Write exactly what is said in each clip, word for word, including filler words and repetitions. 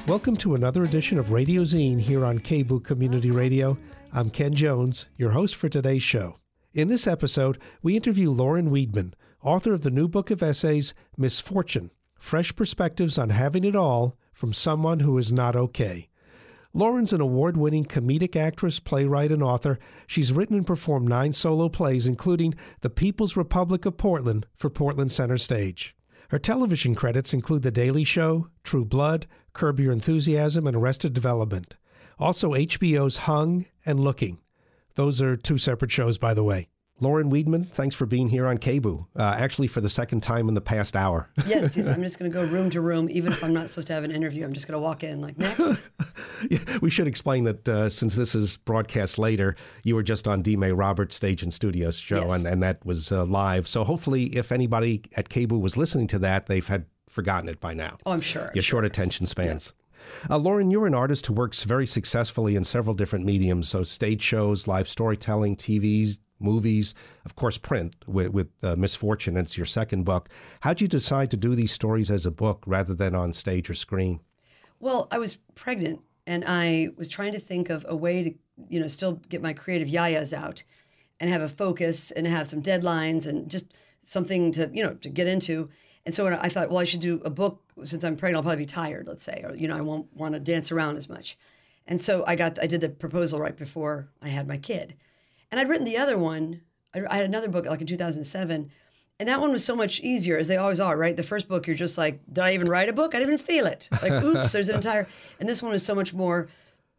Welcome to another edition of Radio Zine here on K B O O Community Radio. I'm Ken Jones, your host for today's show. In this episode, we interview Lauren Weedman, author of the new book of essays, Misfortune, Fresh Perspectives on Having It All from Someone Who Is Not Okay. Lauren's an award-winning comedic actress, playwright, and author. She's written and performed nine solo plays, including The People's Republic of Portland for Portland Center Stage. Her television credits include The Daily Show, True Blood, Curb Your Enthusiasm, and Arrested Development. Also H B O's Hung and Looking. Those are two separate shows, by the way. Lauren Weedman, thanks for being here on K B O O, uh, actually for the second time in the past hour. Yes, yes, I'm just going to go room to room, even if I'm not supposed to have an interview. I'm just going to walk in like, next. Yeah, we should explain that uh, since this is broadcast later, you were just on D. May Roberts' Stage and Studios show, Yes. and, and that was uh, live. So hopefully if anybody at K B O O was listening to that, they've had forgotten it by now. Oh, I'm sure. Your sure. short attention spans. Uh, Lauren, you're an artist who works very successfully in several different mediums, so stage shows, live storytelling, T V, movies, of course, print with, with uh, Misfortune. It's your second book. How'd you decide to do these stories as a book rather than on stage or screen? Well, I was pregnant, and I was trying to think of a way to, you know, still get my creative yayas out and have a focus and have some deadlines and just something to, you know, to get into. And so when I thought, well, I should do a book. Since I'm pregnant, I'll probably be tired, let's say, or, you know, I won't want to dance around as much. And so I got, I did the proposal right before I had my kid. And I'd written the other one. I, I had another book like in two thousand seven. And that one was so much easier, as they always are, right? The first book, you're just like, did I even write a book? I didn't even feel it. Like, oops, there's an entire, and this one was so much more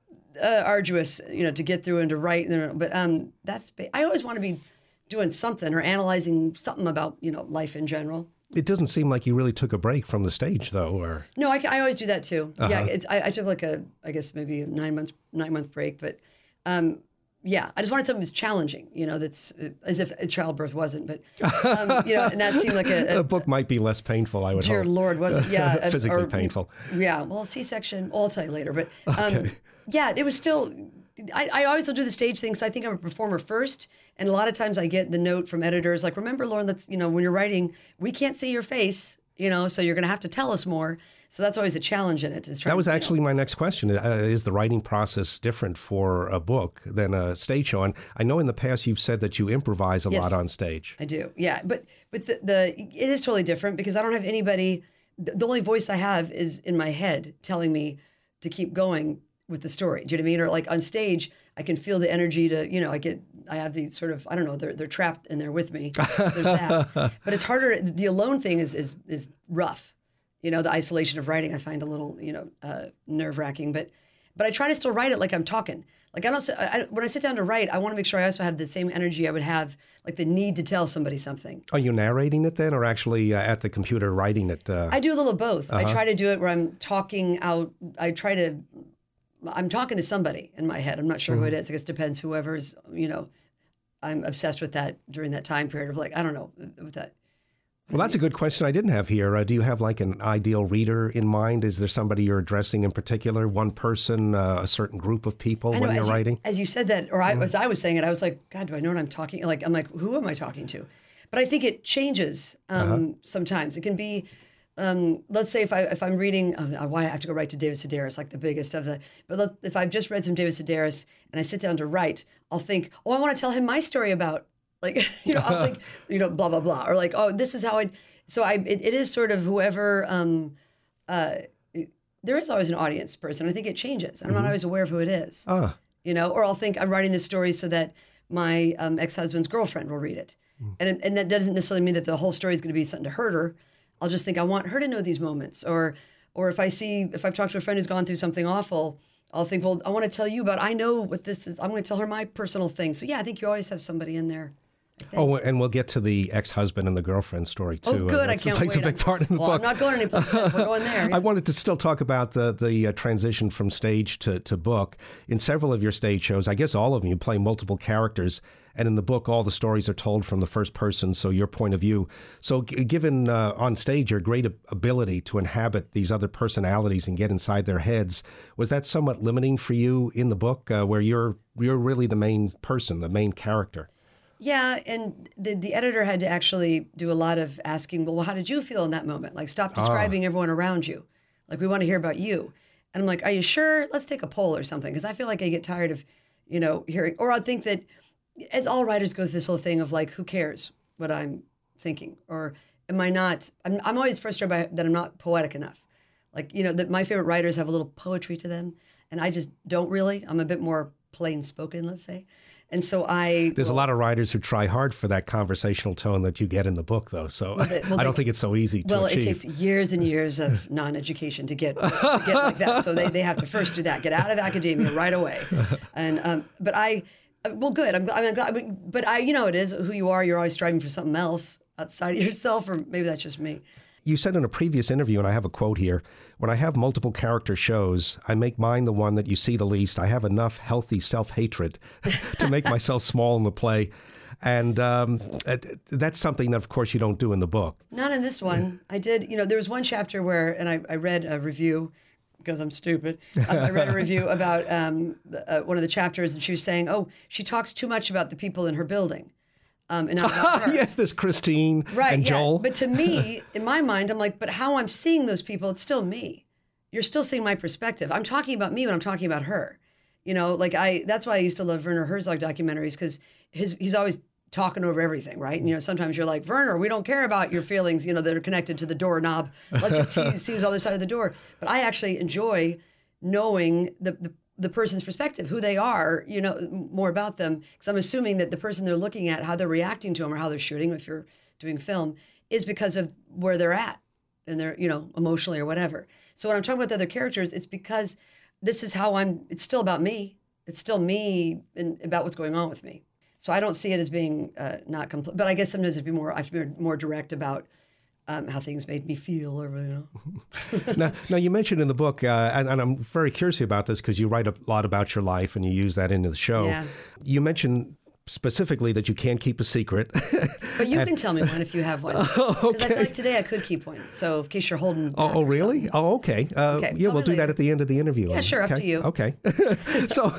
uh, arduous, you know, to get through and to write. But um, that's, I always want to be doing something or analyzing something about, you know, life in general. It doesn't seem like you really took a break from the stage, though, or... No, I, I always do that, too. Uh-huh. Yeah, it's, I, I took like a, I guess maybe a nine months, nine month break. But um, yeah, I just wanted something that's challenging, you know, that's uh, as if childbirth wasn't. But, um, you know, and that seemed like a... A, a book might be less painful, I would Dear hope. Lord, was it? Yeah. Physically or, painful. Yeah, well, C-section, well, I'll tell you later. But um, Okay. yeah, it was still... I, I always will do the stage things. I think I'm a performer first. And a lot of times I get the note from editors like, remember, Lauren, that, you know, when you're writing, we can't see your face, you know, so you're going to have to tell us more. So that's always a challenge in it. Is trying, That was you know. actually my next question. Uh, is the writing process different for a book than a stage show? And I know in the past you've said that you improvise a Yes. lot on stage. I do. Yeah. But but the, the it is totally different because I don't have anybody. The, the only voice I have is in my head telling me to keep going with the story. Do you know what I mean? Or like on stage, I can feel the energy to, you know, I get, I have these sort of, I don't know, they're they're trapped and they're with me. There's that. But it's harder. The alone thing is is is rough. You know, the isolation of writing I find a little, you know, uh, nerve wracking. But but I try to still write it like I'm talking. Like I don't, I, I, when I sit down to write, I want to make sure I also have the same energy I would have, like the need to tell somebody something. Are you narrating it then, or actually uh, at the computer writing it? Uh... I do a little of both. Uh-huh. I try to do it where I'm talking out. I try to, I'm talking to somebody in my head. I'm not sure Mm-hmm. who it is. I guess it depends whoever's, you know, I'm obsessed with that during that time period of like, I don't know, with that. Well, that's a good question I didn't have here. Uh, do you have like an ideal reader in mind? Is there somebody you're addressing in particular, one person, uh, a certain group of people I know, when you're as you- writing? As you said that, or I, as I was saying it, I was like, God, do I know what I'm talking? Like, I'm like, who am I talking to? But I think it changes um, Uh-huh. sometimes. It can be, um, let's say if I if I'm reading, oh, why I have to go right to David Sedaris, like the biggest of the. But let, if I've just read some David Sedaris and I sit down to write, I'll think, oh, I want to tell him my story about, like, you know, I'll think, you know, blah blah blah, or like, oh, this is how I. So I, it, it is sort of whoever. Um, uh, there is always an audience person. I think it changes. I'm Mm-hmm. not always aware of who it is. Ah, You know, or I'll think I'm writing this story so that my um, ex-husband's girlfriend will read it. Mm. And it- and that doesn't necessarily mean that the whole story is going to be something to hurt her. I'll just think I want her to know these moments. Or or if I see, if I've talked to a friend who's gone through something awful, I'll think, well, I want to tell you about, I know what this is. I'm going to tell her my personal thing. So yeah, I think you always have somebody in there. I think. oh, and we'll get to the ex-husband and the girlfriend story too. Oh, good. Uh, I that can't plays wait. a big part in the well, book. I'm not going anyplace. We're going there. I wanted to still talk about uh, the uh, transition from stage to, to book. In several of your stage shows, I guess all of them, you play multiple characters. And in the book, all the stories are told from the first person, so your point of view. So g- given uh, on stage your great ab- ability to inhabit these other personalities and get inside their heads, was that somewhat limiting for you in the book, uh, where you're you're really the main person, the main character? Yeah, and the the editor had to actually do a lot of asking, well, how did you feel in that moment? Like, stop describing everyone around you. Like, we want to hear about you. And I'm like, are you sure? Let's take a poll or something. Because I feel like I get tired of, you know, hearing, or I think that as all writers go through this whole thing of like, who cares what I'm thinking? Or am I not, I'm, I'm always frustrated by that I'm not poetic enough. Like, you know, that my favorite writers have a little poetry to them. And I just don't really. I'm a bit more plain spoken, let's say. And so I... There's well, a lot of writers who try hard for that conversational tone that you get in the book, though. So well, they, well, I don't they, think it's so easy to well, achieve. Well, it takes years and years of non-education to get to get like that. So they, they have to first do that, get out of academia right away. And um, But I... Well, good. I'm, I'm glad. But I, you know, it is who you are. You're always striving for something else outside of yourself, or maybe that's just me. You said in a previous interview, and I have a quote here, when I have multiple character shows, I make mine the one that you see the least. I have enough healthy self-hatred to make myself small in the play. And um, that's something that, of course, you don't do in the book. Not in this one. I did, you know, there was one chapter where, and I, I read a review, because I'm stupid. Um, I read a review about um, uh, one of the chapters, and she was saying, oh, she talks too much about the people in her building. Um, and not about her. Yes, there's Christine right, and yeah. Joel. But to me, in my mind, I'm like, but how I'm seeing those people, it's still me. You're still seeing my perspective. I'm talking about me when I'm talking about her. You know, like I, that's why I used to love Werner Herzog documentaries, because his he's always talking over everything, right? And, you know, sometimes you're like, Werner, we don't care about your feelings, you know, that are connected to the doorknob. Let's just see, see who's on the other side of the door. But I actually enjoy knowing the, the the person's perspective, who they are, you know, more about them. Because I'm assuming that the person they're looking at, how they're reacting to them or how they're shooting, if you're doing film, is because of where they're at and they're, you know, emotionally or whatever. So when I'm talking about the other characters, it's because this is how I'm, it's still about me. It's still me and about what's going on with me. So I don't see it as being uh, not complete, but I guess sometimes it'd be more, I have to be more direct about Um, how things made me feel, or you know. now, now, you mentioned in the book, uh, and, and I'm very curious about this because you write a lot about your life and you use that into the show. Yeah. You mentioned specifically that you can't keep a secret. But you and, can tell me one if you have one. Because oh, okay. I feel like today I could keep one. So in case you're holding. Oh, oh really? Something. Oh, okay. Uh, okay. Yeah, we'll do later. that at the end of the interview. Yeah, sure. Okay. Up to you. Okay. So,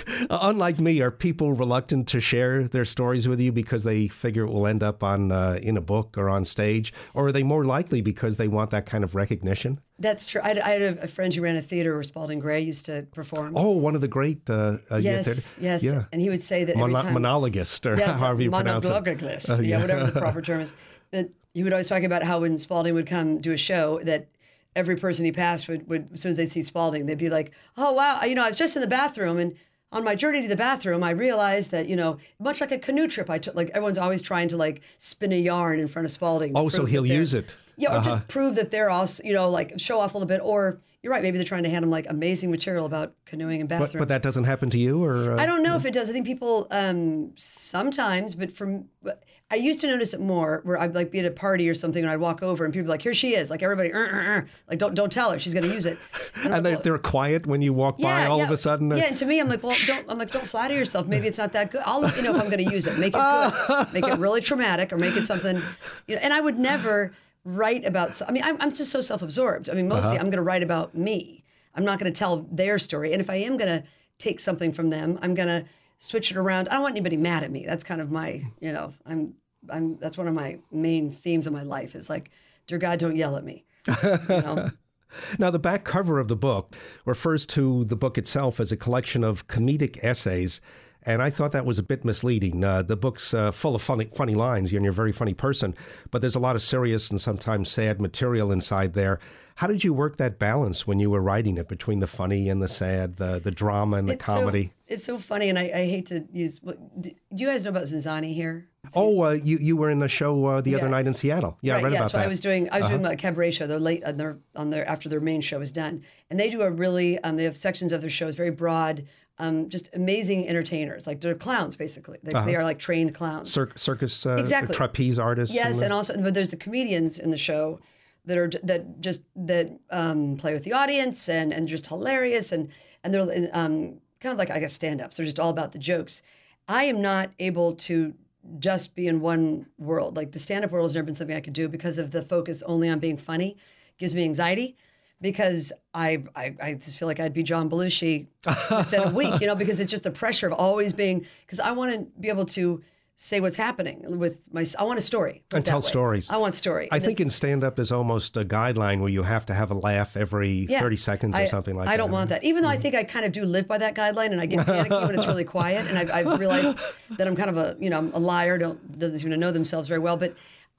unlike me, are people reluctant to share their stories with you because they figure it will end up on uh, in a book or on stage, or are they more likely because they want that kind of recognition? That's true. I had, I had a friend who ran a theater where Spalding Gray used to perform. Oh, one of the great uh, uh, yes, theater. yes. Yeah. And he would say that every Mono- time, monologist, or yes, however you pronounce it. monologist, Uh, yeah, yeah. whatever the proper term is. That he would always talk about how when Spalding would come do a show, that every person he passed would, would as soon as they'd see Spalding, they'd be like, oh, wow, you know, I was just in the bathroom, and on my journey to the bathroom, I realized that, you know, much like a canoe trip I took, like everyone's always trying to like spin a yarn in front of Spalding. Oh, so he'll use it. Yeah, or Uh-huh. just prove that they're also, you know, like show off a little bit. Or you're right, maybe they're trying to hand him like amazing material about canoeing and bathrooms. But, but that doesn't happen to you, or uh, I don't know if it does. I think people um, sometimes, but from I used to notice it more where I'd like be at a party or something, and I'd walk over and people would be like, here she is, like everybody, uh, uh, uh, like don't don't tell her, she's going to use it. and And, I'm they, like, well, they're quiet when you walk by. All yeah. of a sudden, uh, yeah. And to me, I'm like, well, don't. I'm like, don't flatter yourself. Maybe it's not that good. I'll let you know if I'm going to use it. Make it good. Make it really traumatic, or make it something. You know. And I would never write about. I mean, I'm, I'm just so self-absorbed. I mean, mostly Uh-huh. I'm going to write about me. I'm not going to tell their story. And if I am going to take something from them, I'm going to switch it around. I don't want anybody mad at me. That's kind of my, you know, I'm, I'm. That's one of my main themes of my life. Is like, dear God, don't yell at me. You know? Now, the back cover of the book refers to the book itself as a collection of comedic essays, and I thought that was a bit misleading. Uh, the book's uh, full of funny, funny lines, and you're a very funny person, but there's a lot of serious and sometimes sad material inside there. How did you work that balance when you were writing it between the funny and the sad, the the drama and the It's comedy? So, it's so funny, and I, I hate to use. Do you guys know about Zinzani here? Oh, uh, you you were in the show uh, the Yeah. other night in Seattle. Yeah, right, I read yeah. about so that. I was doing I was Uh-huh. doing a cabaret show. They're late on their on their after their main show is done, and they do a really um, they have sections of their shows very broad, um, just amazing entertainers. Like they're clowns basically. They, Uh-huh. they are like trained clowns. Cir- circus, uh, Exactly. trapeze artists. Yes, and, and also but there's the comedians in the show that are that just that um, play with the audience and and just hilarious and and they're um, kind of like I guess stand-ups. They're just all about the jokes. I am not able to just be in one world. Like the stand-up world has never been something I could do because of the focus only on being funny. Gives me anxiety because I I, I just feel like I'd be John Belushi within a week, you know, because it's just the pressure of always being, because I want to be able to say what's happening with my. I want a story. And tell way. stories. I want story. I And think it's- in stand-up is almost a guideline where you have to have a laugh every Yeah. thirty seconds or I, something like I that. don't want that. Even though I think I kind of do live by that guideline, and I get panicky when it's really quiet, and I've, I've realized that I'm kind of a, you know, I'm a liar, don't doesn't seem to know themselves very well. But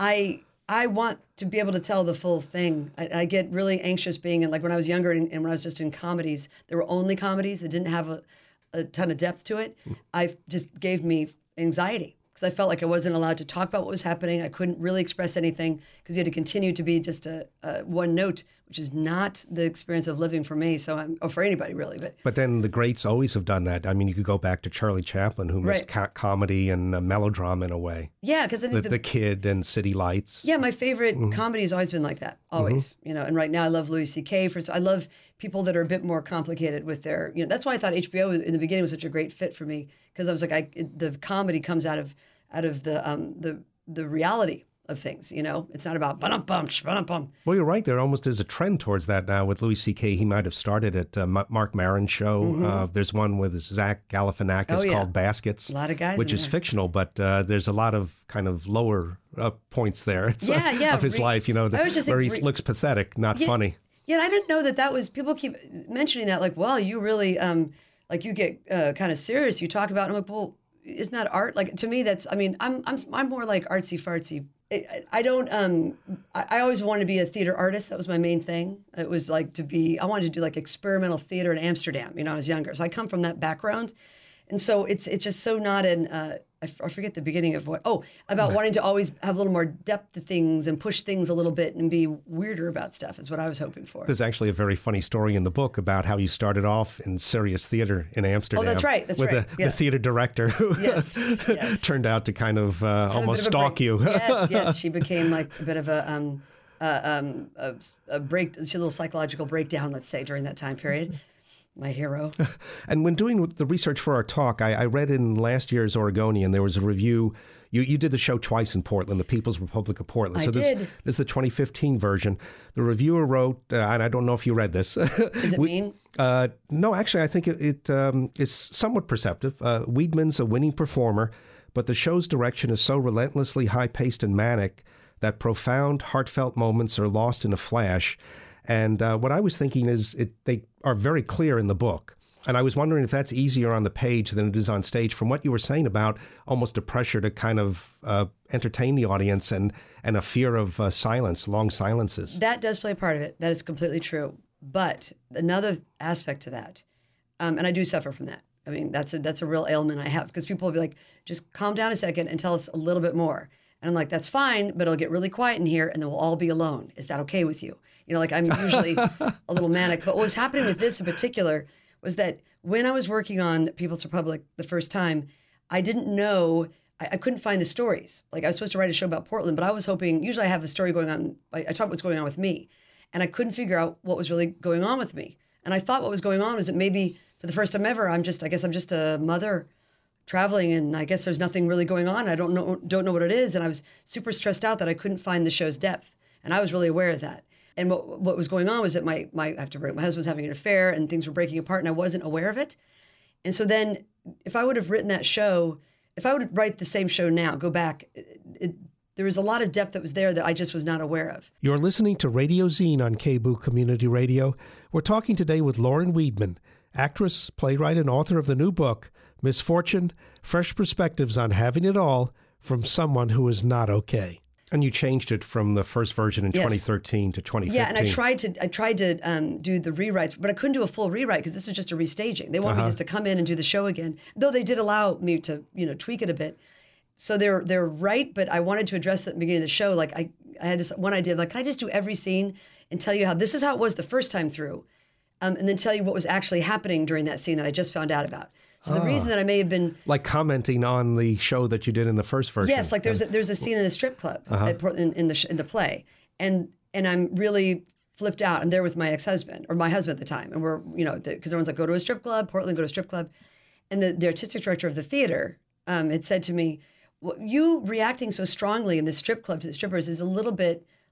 I I want to be able to tell the full thing. I, I get really anxious being in, like when I was younger and, and when I was just in comedies, there were only comedies that didn't have a, a ton of depth to it. I just gave me anxiety. Because I felt like I wasn't allowed to talk about what was happening. I couldn't really express anything because you had to continue to be just a, a one note, which is not the experience of living for me. So I'm, or for anybody really. But But then the greats always have done that. I mean, you could go back to Charlie Chaplin, who mixed Right. co- comedy and uh, melodrama in a way. yeah, because I The, think the, the Kid and City Lights. yeah, my favorite comedy has always been like that, always. You know, and right now I love Louis C K. For so I love people that are a bit more complicated with their. You know, that's why I thought H B O was- in the beginning was such a great fit for me because I was like, I it, the comedy comes out of out of the um the the reality of things. You know, it's not about bum bum bum bum. Well, you're right. There almost is a trend towards that now with Louis C K. He might have started at uh, Ma- Mark Maron's show. Uh, there's one with Zach Galifianakis Mm-hmm. Oh, yeah. called Baskets, A lot of guys which in is there. fictional, but uh, there's a lot of kind of lower uh, points there. It's, Yeah, uh, yeah, of his re- life, you know, I was just where he thinking re- looks pathetic, not Yeah. funny. Yeah, I didn't know that that was. People keep mentioning that, like, well, you really, um, like, you get uh, kind of serious. You talk about. I'm like, well, isn't that art? Like, to me, that's. I mean, I'm I'm I'm more like artsy fartsy. I, I don't. Um, I, I always wanted to be a theater artist. That was my main thing. It was like to be. I wanted to do like experimental theater in Amsterdam. You know, when I was younger. So I come from that background, and so it's it's just so not an. Uh, I, f- I forget the beginning of what. Oh, about wanting to always have a little more depth to things and push things a little bit and be weirder about stuff is what I was hoping for. There's actually a very funny story in the book about how you started off in serious theater in Amsterdam. Oh, that's right, that's with right, the, yeah. the theater director who Yes, yes. turned out to kind of uh, Have a almost bit of a stalk break- you. Yes, yes. She became like a bit of a um, uh, um, a, a break, a little psychological breakdown, let's say, during that time period. My hero. And when doing the research for our talk, I, I read in last year's Oregonian, there was a review. You, you did the show twice in Portland, the People's Republic of Portland. I so this, did. this is the twenty fifteen version. The reviewer wrote, uh, and I don't know if you read this. Is it We- mean? Uh, no, actually, I think it, it um, is somewhat perceptive. Uh, Weidman's a winning performer, but the show's direction is so relentlessly high-paced and manic that profound, heartfelt moments are lost in a flash. And uh, what I was thinking is it, they are very clear in the book. And I was wondering if that's easier on the page than it is on stage from what you were saying about almost a pressure to kind of uh, entertain the audience and, and a fear of uh, silence, long silences. That does play a part of it. That is completely true. But another aspect to that, um, and I do suffer from that. I mean, that's a that's a real ailment I have because people will be like, just calm down a second and tell us a little bit more. And I'm like, that's fine, but it'll get really quiet in here and then we'll all be alone. Is that okay with you? You know, like I'm usually a little manic. But what was happening with this in particular was that when I was working on People's Republic the first time, I didn't know, I, I couldn't find the stories. Like I was supposed to write a show about Portland, but I was hoping, usually I have a story going on, I, I talk about what's going on with me. And I couldn't figure out what was really going on with me. And I thought what was going on was that maybe for the first time ever, I'm just, I guess I'm just a mother traveling and I guess there's nothing really going on. I don't know, don't know what it is. And I was super stressed out that I couldn't find the show's depth. And I was really aware of that. And what what was going on was that my, my I have to break, my husband was having an affair and things were breaking apart and I wasn't aware of it. And so then if I would have written that show, if I would write the same show now, go back, it, it, there was a lot of depth that was there that I just was not aware of. You're listening to Radio Zine on K B O O Community Radio. We're talking today with Lauren Weidman, actress, playwright, and author of the new book, Misfortune, Fresh Perspectives on Having It All from Someone Who Is Not Okay. And you changed it from the first version in Yes. twenty thirteen to twenty fifteen. Yeah, and I tried to I tried to um, do the rewrites, but I couldn't do a full rewrite because this was just a restaging. They want Uh-huh. me just to come in and do the show again, though they did allow me to you know tweak it a bit. So they're they're right, but I wanted to address that at the beginning of the show. Like I, I had this one idea, like, can I just do every scene and tell you how this is how it was the first time through, um, and then tell you what was actually happening during that scene that I just found out about. So the reason that I may have been Like commenting on the show that you did in the first version. yes, like there's a, there's a scene in a strip club at Port- in, in the sh- in the play, and and I'm really flipped out. I'm there with my ex-husband or my husband at the time, and we're you know because everyone's like go to a strip club, Portland, go to a strip club, and the, the artistic director of the theater um, had said to me, well, "You reacting so strongly in this strip club to the strippers is a little bit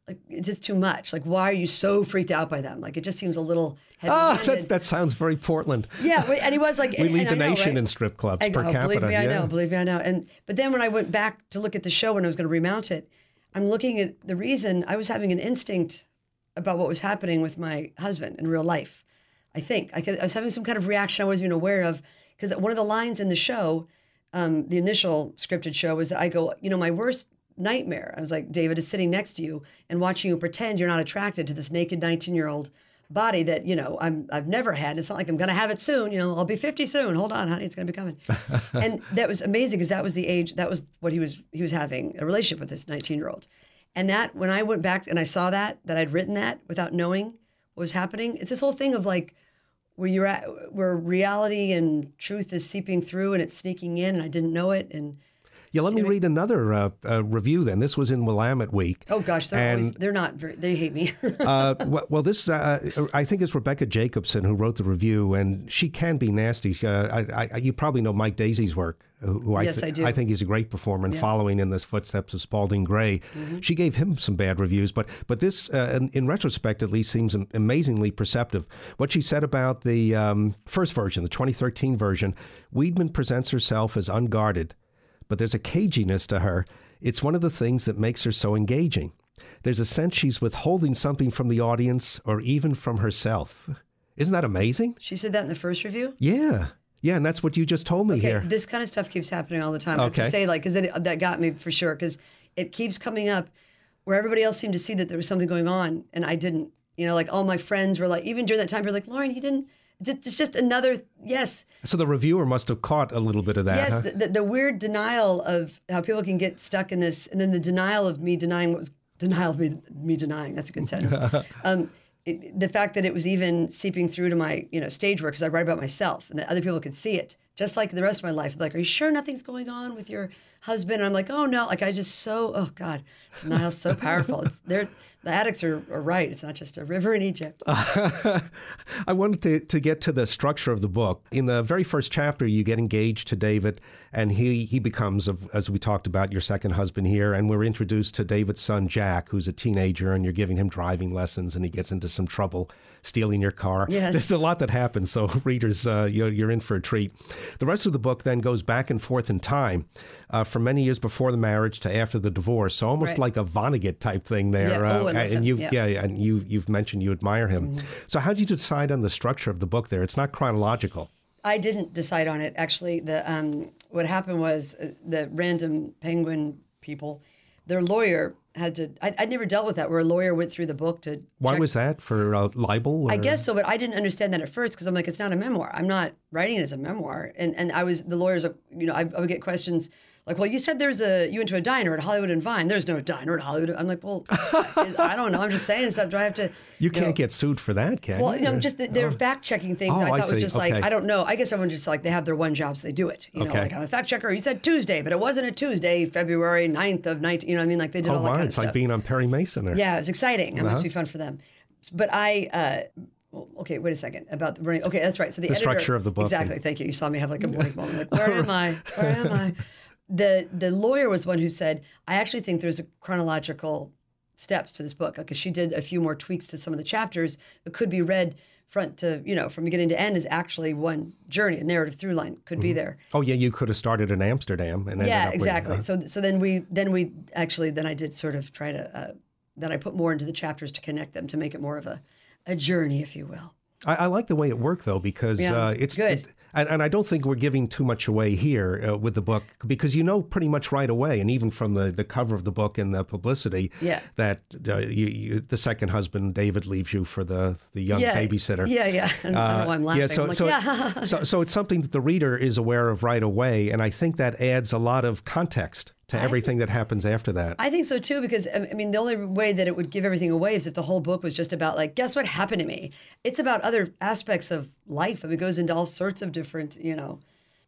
like it's just too much. Like, why are you so freaked out by them? Like, it just seems a little Ah, heavy-handed. that, that sounds very Portland. Yeah, and he was like, We and, lead and the I know, nation right? in strip clubs I per know, capita. Believe me, I yeah. know. Believe me, I know. And but then when I went back to look at the show when I was going to remount it, I'm looking at the reason I was having an instinct about what was happening with my husband in real life. I think I, could, I was having some kind of reaction I wasn't even aware of, because one of the lines in the show, um, the initial scripted show, was that I go, you know, my worst nightmare, I was like, David, is sitting next to you and watching you pretend you're not attracted to this naked nineteen-year-old body that, you know, I'm, I've never had. It's not like I'm going to have it soon. You know, I'll be fifty soon. Hold on, honey, it's going to be coming. And that was amazing, because that was the age, that was what he was, he was having a relationship with this nineteen-year-old. And that, when I went back and I saw that, that I'd written that without knowing what was happening, it's this whole thing of like, where you're at, where reality and truth is seeping through and it's sneaking in, and I didn't know it. And Yeah, let me read another uh, uh, review then. This was in Willamette Week. oh gosh, they're and, always, they're not very, they hate me. uh, well, well, this, uh, I think it's Rebecca Jacobson who wrote the review, and she can be nasty. Uh, I, I, you probably know Mike Daisy's work, who I, Yes, th- I do. I think he's a great performer and Yeah. following in the footsteps of Spalding Gray. Mm-hmm. She gave him some bad reviews, but but this, uh, in, in retrospect at least, seems amazingly perceptive. What she said about the um, first version, the twenty thirteen version, Weidman presents herself as unguarded, but there's a caginess to her. It's one of the things that makes her so engaging. There's a sense she's withholding something from the audience or even from herself. Isn't that amazing? She said that in the first review. Yeah. Yeah, and that's what you just told me Okay, here. this kind of stuff keeps happening all the time. I have Okay. to say, like, because that got me for sure, because it keeps coming up where everybody else seemed to see that there was something going on, and I didn't. You know, like all my friends were like, even during that time, they're like, Lauren, you didn't. It's just another, yes. So the reviewer must have caught a little bit of that, Yes, huh? the, the, the weird denial of how people can get stuck in this, and then the denial of me denying what was denial of me, me denying. That's a good sentence. um, it, the fact that it was even seeping through to my, you know, stage work, because I write about myself, and that other people could see it, just like the rest of my life. Like, are you sure nothing's going on with your husband? And I'm like, oh no, like I just so, oh God, denial's so powerful. It's, they're, the addicts are, are right. It's not just a river in Egypt. I wanted to, to get to the structure of the book. In the very first chapter, you get engaged to David, and he, he becomes, as we talked about, your second husband here. And we're introduced to David's son, Jack, who's a teenager, and you're giving him driving lessons, and he gets into some trouble stealing your car. Yes. There's a lot that happens, so readers, uh, you're, you're in for a treat. The rest of the book then goes back and forth in time, uh, from many years before the marriage to after the divorce. So almost Right. like a Vonnegut type thing there. Yeah. Oh, I love and him. you've Yeah. yeah, and you you've mentioned you admire him. Mm-hmm. So how did you decide on the structure of the book there? It's not chronological. I didn't decide on it. Actually, the um, what happened was uh, the random Penguin people, their lawyer had to. I, I'd never dealt with that, where a lawyer went through the book to. Why check. was that? For uh, libel? I or- guess so, but I didn't understand that at first, because I'm like, it's not a memoir. I'm not writing it as a memoir. And and I was the lawyers. You know, I, I would get questions like, well, you said there's a you went to a diner at Hollywood and Vine. There's no diner at Hollywood. I'm like, well, I, I don't know. I'm just saying stuff. Do I have to? You can't know, get sued for that, can Well, you? you know, just the, they're fact checking things. Oh, I I thought was see. just like Okay. I don't know. I guess everyone just like they have their one job, so they do it. You know, Okay. like I'm a fact checker. You said Tuesday, but it wasn't a Tuesday, February ninth of nineteen. You know what I mean? Like they did Oh, all that wow. kind of It's stuff. like being on Perry Mason there. Yeah, it was exciting. It Uh-huh. must be fun for them. But I, uh, well, okay, wait a second about the running. Okay, that's right. So the, The editor, structure of the book. Exactly. Thank you. You saw me have like a blank moment. Like, where am I? Where am I? The the lawyer was one who said, I actually think there's a chronological steps to this book. Like, 'cause she did a few more tweaks to some of the chapters. It could be read front to, you know, from beginning to end is actually one journey. A narrative through line could be there. Oh, yeah, you could have started in Amsterdam. and ended Yeah, up with, exactly. uh, so so then we then we actually then I did sort of try to uh, then I put more into the chapters to connect them to make it more of a a journey, if you will. I, I like the way it worked, though, because Yeah, uh, it's good. It, and, and I don't think we're giving too much away here uh, with the book, because you know pretty much right away, and even from the, the cover of the book and the publicity, Yeah. that uh, you, you, the second husband, David, leaves you for the, the young Yeah, babysitter. Yeah, yeah. I don't know why I'm laughing. Yeah, so I'm like, so, yeah. so so it's something that the reader is aware of right away, and I think that adds a lot of context to everything that happens after that. I think so too, because I mean, the only way that it would give everything away is if the whole book was just about like, guess what happened to me? It's about other aspects of life. I mean, it goes into all sorts of different, you know,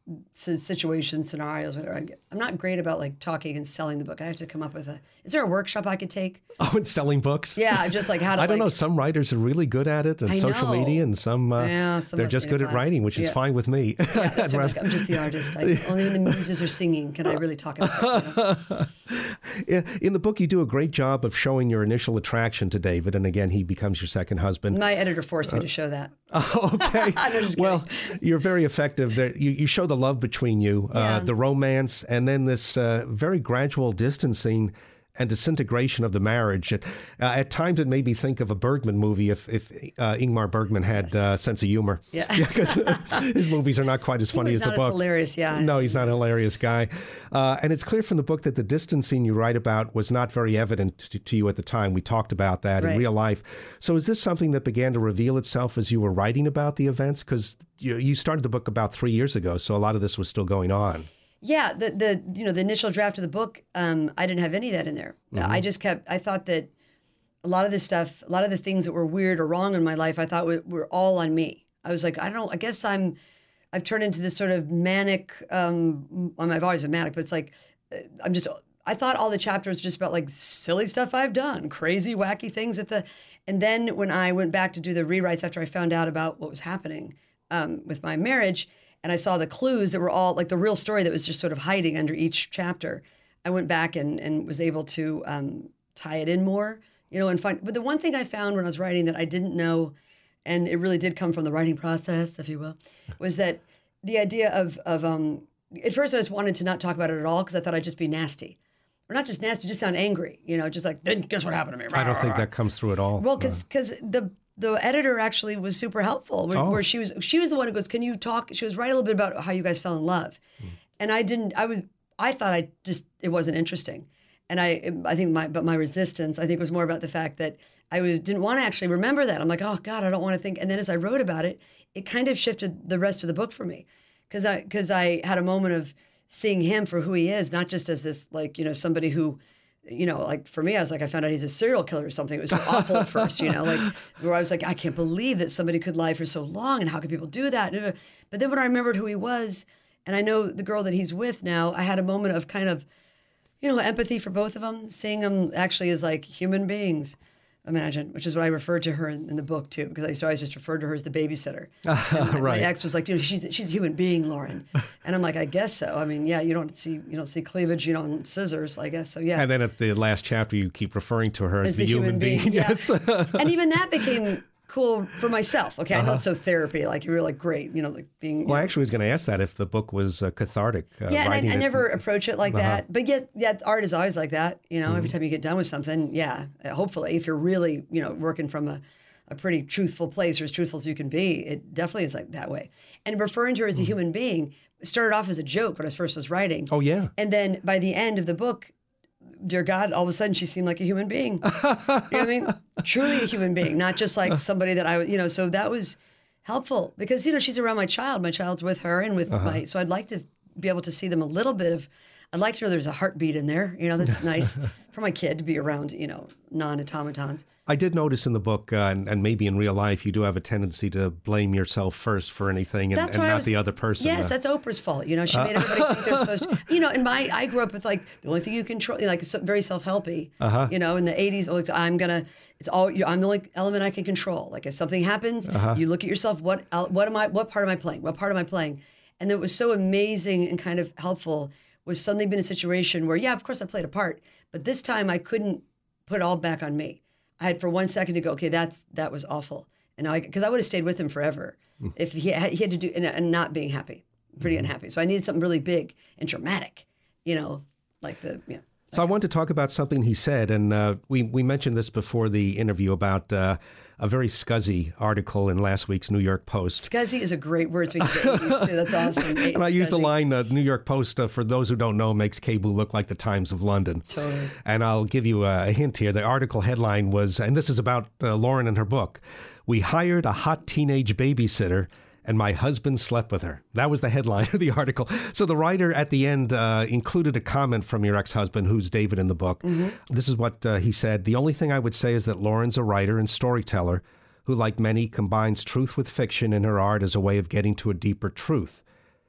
situations, scenarios, whatever. I'm I'm not great about like talking and selling the book. I have to come up with a. Is there a workshop I could take? Oh, and selling books? Yeah, just like how to. I don't like, know. Some writers are really good at it, and I social know. media, and some, uh, Yeah, some they're must just need a good at class. writing, which is Yeah. fine with me. Yeah, that's what I'm, like, I'm just the artist. I, only when the muses are singing can I really talk about it. You know? In the book, you do a great job of showing your initial attraction to David, and again, he becomes your second husband. My editor forced me to show that. Oh, okay. I'm just kidding. Well, you're very effective. There, you, you show the love between you, uh, Yeah. the romance, and then this uh, very gradual distancing and disintegration of the marriage. At, uh, at times, it made me think of a Bergman movie if, if uh, Ingmar Bergman had uh, sense of humor. Yeah. Because his movies are not quite as funny He was as the not book. as hilarious, yeah. No, he's not a hilarious guy. Uh, and it's clear from the book that the distancing you write about was not very evident to, to you at the time. We talked about that in Right. real life. So is this something that began to reveal itself as you were writing about the events? Because you, you started the book about three years ago, so a lot of this was still going on. Yeah, the the you know the initial draft of the book, um, I didn't have any of that in there. Mm-hmm. I just kept. I thought that a lot of this stuff, a lot of the things that were weird or wrong in my life, I thought were, were all on me. I was like, I don't. I guess I'm. I've turned into this sort of manic. Um, I mean, I've always been manic, but it's like uh, I'm just. I thought all the chapters were just about like silly stuff I've done, crazy, wacky things at the. And then when I went back to do the rewrites after I found out about what was happening um, with my marriage. And I saw the clues that were all like the real story that was just sort of hiding under each chapter. I went back and, and was able to um, tie it in more, you know, and find. But the one thing I found when I was writing that I didn't know, and it really did come from the writing process, if you will, was that the idea of, of um, at first I just wanted to not talk about it at all because I thought I'd just be nasty. Or not just nasty, just sound angry, you know, just like, then guess what happened to me? I don't think that comes through at all. Well, because because the the editor actually was super helpful. Where, Oh. where she was she was the one who goes, "Can you talk?" She was writing a little bit about how you guys fell in love, Mm. and I didn't. I was I thought I just it wasn't interesting, and I I think my but my resistance I think was more about the fact that I was didn't want to actually remember that. I'm like, oh God, I don't want to think. And then as I wrote about it, it kind of shifted the rest of the book for me, because I because I had a moment of seeing him for who he is, not just as this like you know somebody who. You know, like for me, I was like, I found out he's a serial killer or something. It was so awful at first, you know, like where I was like, I can't believe that somebody could lie for so long, and how could people do that? But then when I remembered who he was, and I know the girl that he's with now, I had a moment of kind of, you know, empathy for both of them, seeing them actually as like human beings. Imagine, which is what I referred to her in, in the book too, because I used to always just referred to her as the babysitter. And my, Right. my ex was like, you know, she's she's a human being, Lauren, and I'm like, I guess so. I mean, yeah, you don't see you don't see cleavage, you know, and scissors, I guess so. Yeah. And then at the last chapter, you keep referring to her as, As the human being, yeah. Yes. And even that became cool for myself. Okay, I know it's so therapy, like you were like great, you know, like being. Well, I actually was going to ask that if the book was uh, cathartic. Uh, yeah, and writing I, I it. never approach it like that. But yet, yeah, art is always like that. You know, every time you get done with something, yeah, hopefully, if you're really, you know, working from a, a pretty truthful place or as truthful as you can be, it definitely is like that way. And referring to her as a human being started off as a joke when I first was writing. Oh, yeah. And then by the end of the book, dear God, all of a sudden she seemed like a human being. You know what I mean? Truly a human being, not just like somebody that I was, you know, so that was helpful because, you know, she's around my child. My child's with her and with my, so I'd like to be able to see them a little bit of, I'd like to know there's a heartbeat in there. You know, that's nice for my kid to be around, you know, non-automatons. I did notice in the book, uh, and, and maybe in real life, you do have a tendency to blame yourself first for anything and, That's and why I not was- the other person. Yes, Uh, that's Oprah's fault. You know, she made everybody think they're supposed to. You know, and my I grew up with like the only thing you control, like so- very self-helpy. Uh-huh. You know, in the eighties, oh, it's, I'm gonna. It's all. You, I'm the only element I can control. Like if something happens, Uh-huh. you look at yourself. What el- what am I? What part am I playing? What part am I playing? And it was so amazing and kind of helpful. Was suddenly been a situation where, yeah, of course I played a part, but this time I couldn't put it all back on me. I had for one second to go, okay, that's that was awful, and I because I would have stayed with him forever if he had, he had to do and, and not being happy, pretty unhappy. So I needed something really big and dramatic, you know, like the yeah. So I want to talk about something he said, and uh, we we mentioned this before the interview about uh, a very scuzzy article in last week's New York Post. Scuzzy is a great word to get used to. That's awesome. And I use the Scuzzy. line, uh, New York Post, uh, for those who don't know, makes Cebu look like the Times of London. Totally. And I'll give you a, a hint here. The article headline was, and this is about uh, Lauren and her book, "We hired a hot teenage babysitter and my husband slept with her." That was the headline of the article. So the writer at the end uh, included a comment from your ex-husband, who's David in the book. Mm-hmm. This is what uh, he said. "The only thing I would say is that Lauren's a writer and storyteller who, like many, combines truth with fiction in her art as a way of getting to a deeper truth.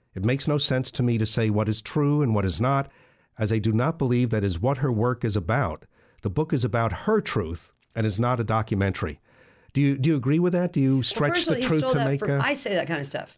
It makes no sense to me to say what is true and what is not, as I do not believe that is what her work is about. The book is about her truth and is not a documentary. Do you do you agree with that? Do you stretch well, the all, truth to make from, a... I say that kind of stuff.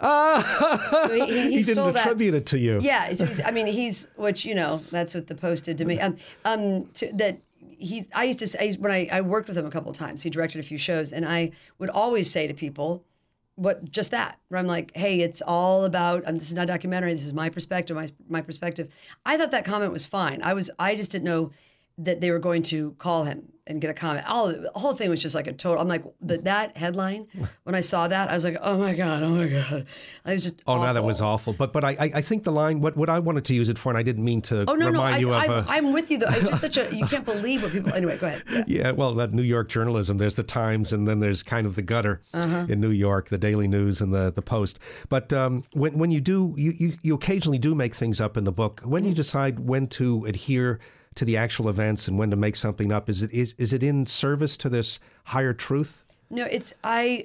Ah! So he, he, he, he stole didn't attribute that. it to you. Yeah, so he's, I mean, he's, which, you know, that's what the Post did to me. Um, um, to, that he, I used to say, when I, I worked with him a couple of times, he directed a few shows, and I would always say to people, what, just that, where I'm like, hey, it's all about, um, this is not a documentary, this is my perspective, my, my perspective. I thought that comment was fine. I was, I just didn't know that they were going to call him and get a comment. All the whole thing was just like a total. I'm like the, that headline. When I saw that, I was like, oh my god, oh my god. I was just. Oh awful. no, that was awful. But but I I think the line what what I wanted to use it for, and I didn't mean to oh, no, remind no, you I, of. I, a, I'm with you though. It's just such a you can't believe what people. Anyway, go ahead. Yeah. Yeah, well, that New York journalism. There's the Times, and then there's kind of the gutter uh-huh. in New York, the Daily News and the the Post. But um, when when you do, you, you you occasionally do make things up in the book. When mm-hmm. you decide when to adhere to the actual events and when to make something up, is it is is it in service to this higher truth? No, it's I.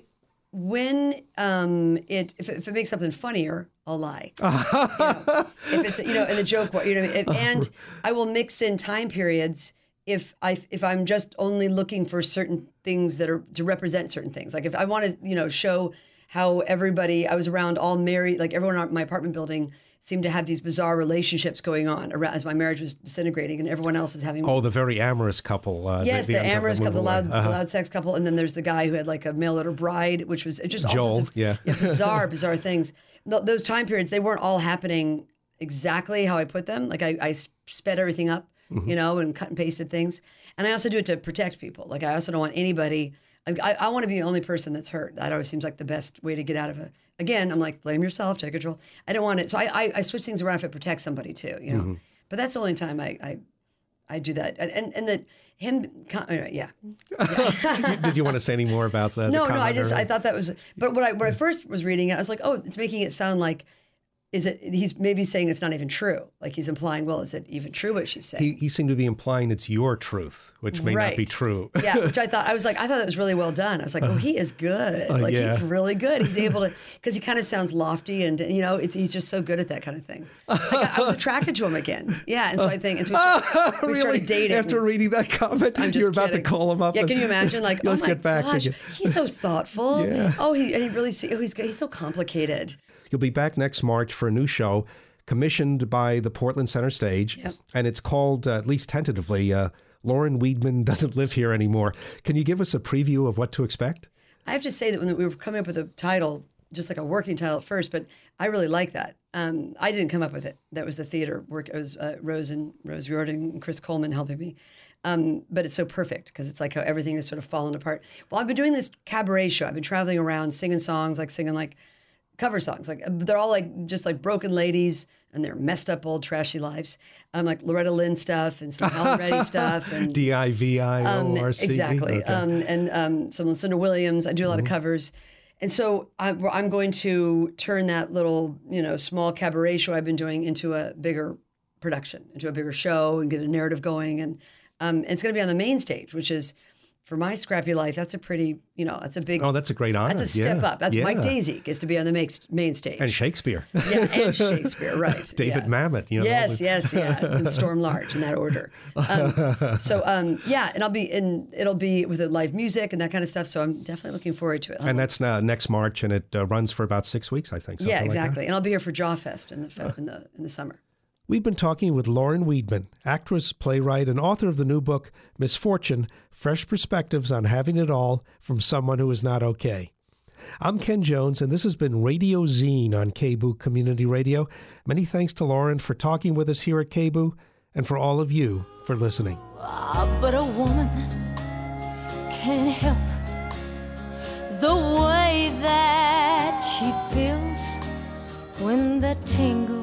When um, it if, it if it makes something funnier, I'll lie. you know, if it's you know in the joke, you know, if, and I will mix in time periods if I if I'm just only looking for certain things that are to represent certain things. Like if I want to you know show how everybody I was around all married, like everyone in my apartment building seemed to have these bizarre relationships going on around, as my marriage was disintegrating and everyone else is having... Oh, the very amorous couple. Uh, yes, the, the, the amorous couple, the loud, uh-huh. loud sex couple. And then there's the guy who had like a mail-order bride, which was just all Joel, sorts of yeah. yeah, bizarre, bizarre things. Th- those time periods, they weren't all happening exactly how I put them. Like I, I sped everything up, mm-hmm. you know, and cut and pasted things. And I also do it to protect people. Like I also don't want anybody... I, I want to be the only person that's hurt. That always seems like the best way to get out of it. Again, I'm like, blame yourself, take control. I don't want it. So I, I, I switch things around if it protects somebody too, you know. Mm-hmm. But that's the only time I, I, I do that. And and, and that him, yeah. yeah. Did you want to say any more about that? No, no. I just I thought that was. But when I when I first was reading it, I was like, oh, it's making it sound like. Is it? He's maybe saying it's not even true. Like he's implying, well, is it even true what she's saying? He, he seemed to be implying it's your truth, which may right. not be true. Yeah, which I thought I was like, I thought that was really well done. I was like, oh, he is good. Uh, like yeah. he's really good. He's able to because he kind of sounds lofty and you know, it's, he's just so good at that kind of thing. Like, I, I was attracted to him again. Yeah, and so I think it's we, started, we really? started dating After reading that comment, I'm just you're about kidding. to call him up. Yeah, and, can you imagine? Like, let's oh my get back gosh, to you. He's so thoughtful. Yeah. Oh, he and he really see. Oh, he's he's so complicated. You'll be back next March for a new show commissioned by the Portland Center Stage, yep. and it's called, uh, at least tentatively, uh, Lauren Weedman Doesn't Live Here Anymore. Can you give us a preview of what to expect? I have to say that when we were coming up with a title, just like a working title at first, but I really like that. Um, I didn't come up with it. That was the theater work. It was uh, Rose and Rose Riordan and Chris Coleman helping me. Um, but it's so perfect because it's like how everything is sort of fallen apart. Well, I've been doing this cabaret show. I've been traveling around singing songs, like singing like cover songs. Like they're all like just like broken ladies and their messed up old trashy lives. Um, like Loretta Lynn stuff and some Helen Reddy stuff and D I V I O R C. Um, exactly. Okay. Um, and um, some Lucinda Williams. I do a lot mm-hmm. of covers. And so I'm, I'm going to turn that little, you know, small cabaret show I've been doing into a bigger production, into a bigger show and get a narrative going. And um, it's going to be on the main stage, which is, for my scrappy life, that's a pretty, you know, that's a big... Oh, that's a great honor. That's a step yeah. up. That's yeah. Mike Daisy gets to be on the main, main stage. And Shakespeare. Yeah, and Shakespeare, right. David yeah. Mamet. You know, yes, yes, yeah. And Storm Large in that order. Um, so, um, yeah, and I'll be in, it'll be with the live music and that kind of stuff. So I'm definitely looking forward to it. And that's uh, next March, and it uh, runs for about six weeks, I think. Yeah, exactly. Like and I'll be here for Jawfest in the, in the, in the summer. We've been talking with Lauren Weedman, actress, playwright, and author of the new book, Misfortune, Fresh Perspectives on Having It All from Someone Who Is Not Okay. I'm Ken Jones, and this has been Radio Zine on K B O O Community Radio. Many thanks to Lauren for talking with us here at K B O O, and for all of you for listening. Ah, but a woman can't help the way that she feels when the tingle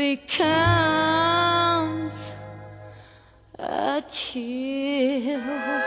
becomes a chill.